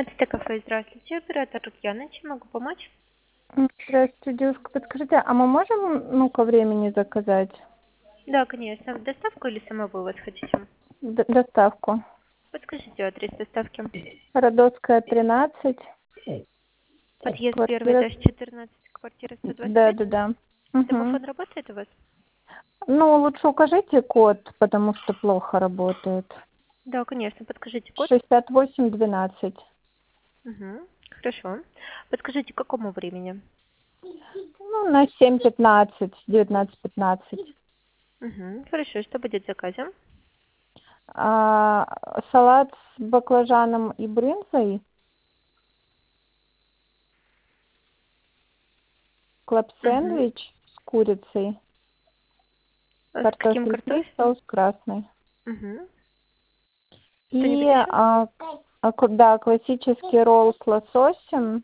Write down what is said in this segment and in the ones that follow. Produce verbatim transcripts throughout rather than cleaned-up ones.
Это кафе, здравствуйте, оператор Яна, чем могу помочь? М, Здравствуйте, девушка, подскажите, а мы можем, ну, ко времени заказать Да, конечно. В доставку или самовывоз хотите? Д- доставку? Подскажите адрес доставки. Родовская, тринадцать, Подъезд первый, квартира... этаж четырнадцать, квартира сто двадцать Да, пять. да, да. Угу. Домофон работает у вас? Ну, лучше укажите код, потому что плохо работает. Да, конечно. Подскажите код. шестьдесят восемь двенадцать. Угу. Хорошо. Подскажите, к какому времени? Ну, на семь пятнадцать, девятнадцать пятнадцать. Угу. Хорошо. Что будет в заказе? А, салат с баклажаном и брынзой, Угу. клаб-сэндвич с курицей, С каким картофель фри, картофелем? соус красный. Угу. И, Что-нибудь еще? а, а, ку- да, классический ролл с лососем.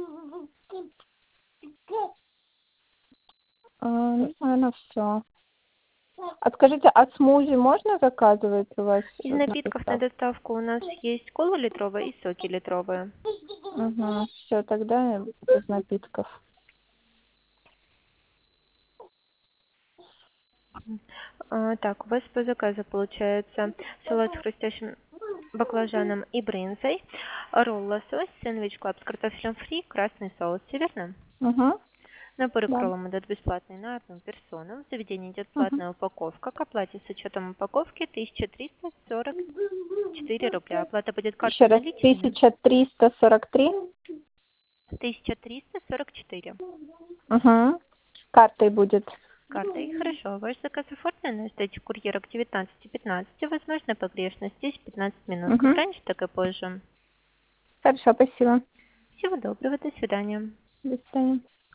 А, ну, наверное, все. А скажите, а смузи можно заказывать у вас Из на напитков на доставку? доставку у нас есть кола литровая и соки литровые. Угу. Все, тогда без напитков. А, так, у вас по заказу получается салат с хрустящим баклажаном и брынзой, ролл лосось, сэндвич клаб с картофелем фри, красный соус, все верно? Угу. Наборы к Да. роллам идут бесплатные на одну персону. В заведении идет Угу. платная упаковка. К оплате с учетом упаковки тысяча триста сорок четыре рубля. Оплата будет Еще картой раз, наличными. тысяча триста сорок три. тысяча триста сорок четыре. Угу. Картой будет. Картой. Хорошо. Ваш заказ оформлен. Ждите курьера к девятнадцати пятнадцати. Возможно, погрешность. Здесь пятнадцать минут. Как Угу. раньше, так и позже. Хорошо, спасибо. Всего доброго. До свидания. До свидания.